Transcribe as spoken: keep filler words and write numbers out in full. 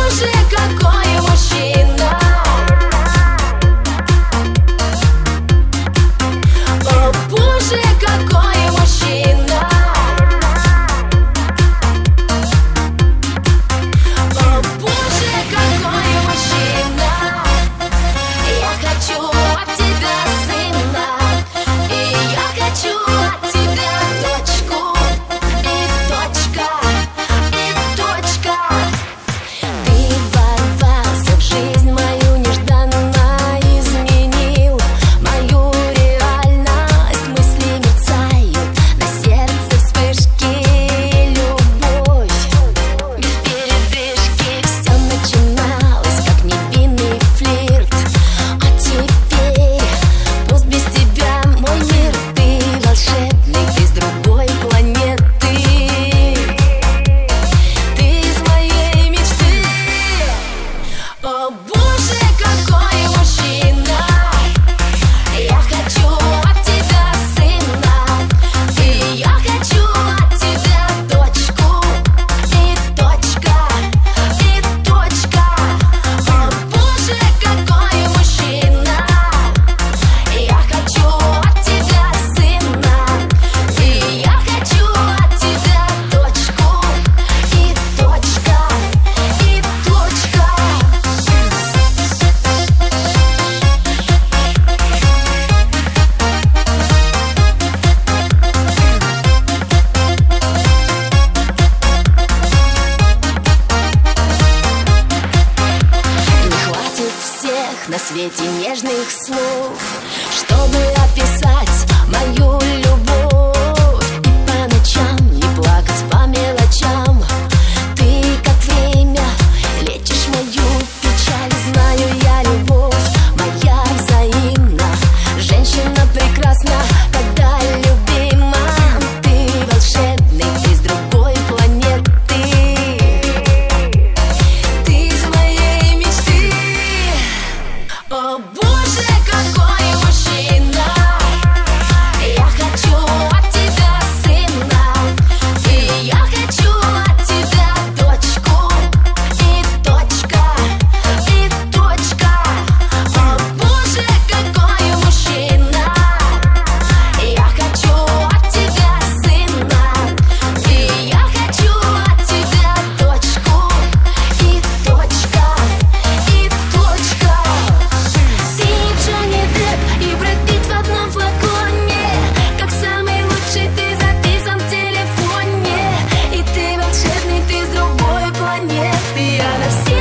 боже, какой мужчина! О, боже, какой мужчина! О, боже, какой мужчина! Я хочу от тебя сына, и я хочу от тебя дочку, и точка, и точка. Ты ворвался в жизнь мою нежданно, изменил мою реальность. Мысли мерцают, на сердце вспышки, любовь без передышки. Все начиналось, как невинный флирт, а теперь пусть без тебя мой мир. Ты волшебный, ты с другой планеты. Ты из моей мечты. О, боже, какой мужчина! Я хочу от тебя сына, и я хочу от тебя дочку, и точка, и точка. О, боже, какой мужчина! Я хочу от тебя сына, и я хочу от тебя дочку, и точка, и точка. Не хватит всех на свете нежных слов, чтобы описать мою любовь. И по ночам не плакать по мелочам. Ты, как время, лечишь мою печаль. Знаю я, любовь моя взаимна. Женщина прекрасна, когда любима. Ты волшебный, ты с другой планеты. Ты из моей мечты. О, боже, какой мужчина! Я хочу от тебя сына, и я хочу от тебя дочку, и точка, и точка. О, боже, какой мужчина! Я хочу от тебя сына, и я хочу от тебя дочку, и точка, и точка. Ты Джонни Депп и Брэд Питт в одном флаконе. Как самый лучший ты записан в телефоне. И ты волшебный, ты с другой планеты. Я на все